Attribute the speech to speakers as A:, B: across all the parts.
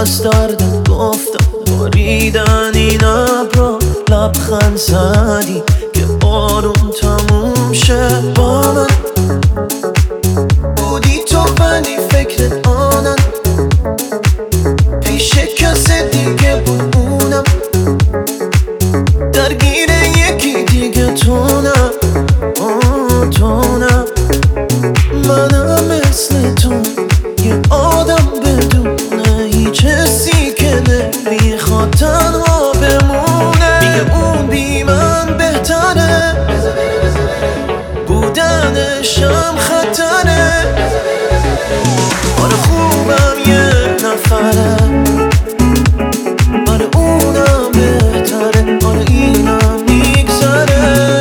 A: از درد گفتم باریدن این ابرا لبخند زدی که بارون تموم شه با من بودی تو ولی فکرت آنم پیش کس دیگه بود اونم درگیر یکی دیگه تو نه تو نه منم مثل تو یه آدم بدون هیچ حسی که نمیخواد تنها بمونه میگه اون بی من بهتره بودنشم خطره آره خوبم یه نفره آره اونم بهتره آره اینم میگذره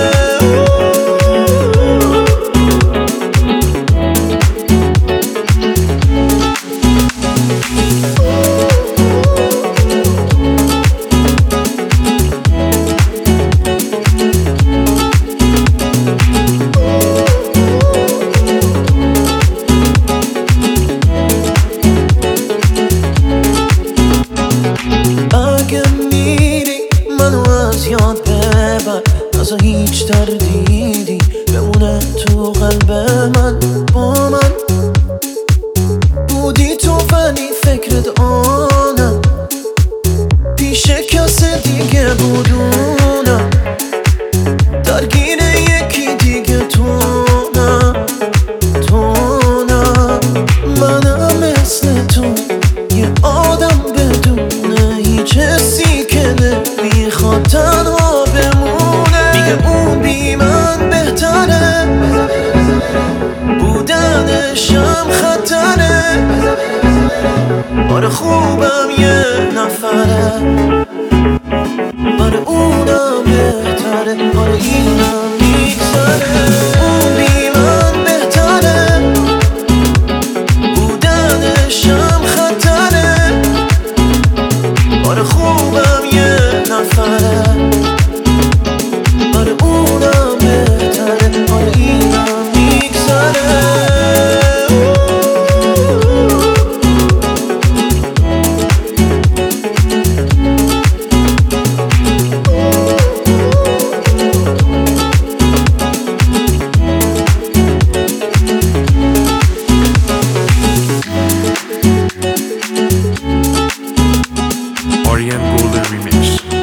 A: یاد ببر از هیچ تردیدی بمونه تو قلب من با من بودی تو ولی فکرت آنم پیش کس دیگه بودونم درگیر یکی دیگه تو نه تو نه منم مثل تو یه آدم بدون هیچ حسی که نمیخواد تنها بمونه میگه اون بی من بهتره بودنشم خطره آره خوبم یه نفره آره اونم بهتره آره اینم میگذره اون بی من بهتره بودنشم خطره آره خوبم یه نفره آره اونم بهتره آره اینم میگذره
B: Orion Golden Remix.